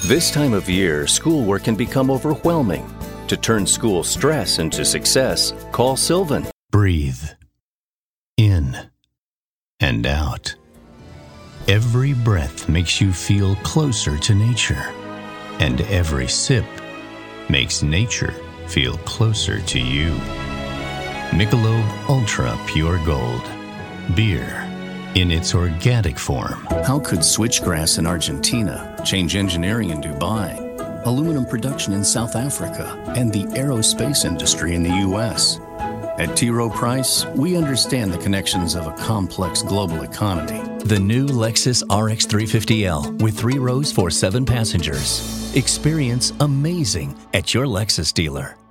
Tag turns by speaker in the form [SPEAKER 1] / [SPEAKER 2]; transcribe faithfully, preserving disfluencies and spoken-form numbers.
[SPEAKER 1] This time of year, schoolwork can become overwhelming. To turn school stress into success, call Sylvan.
[SPEAKER 2] Breathe in and out. Every breath makes you feel closer to nature, and every sip makes nature feel closer to you. Michelob Ultra Pure Gold. Beer in its organic form.
[SPEAKER 1] How could switchgrass in Argentina change engineering in Dubai, aluminum production in South Africa, and the aerospace industry in the U S? At T. Rowe Price, we understand the connections of a complex global economy.
[SPEAKER 3] The new Lexus R X three fifty L with three rows for seven passengers. Experience amazing at your Lexus dealer.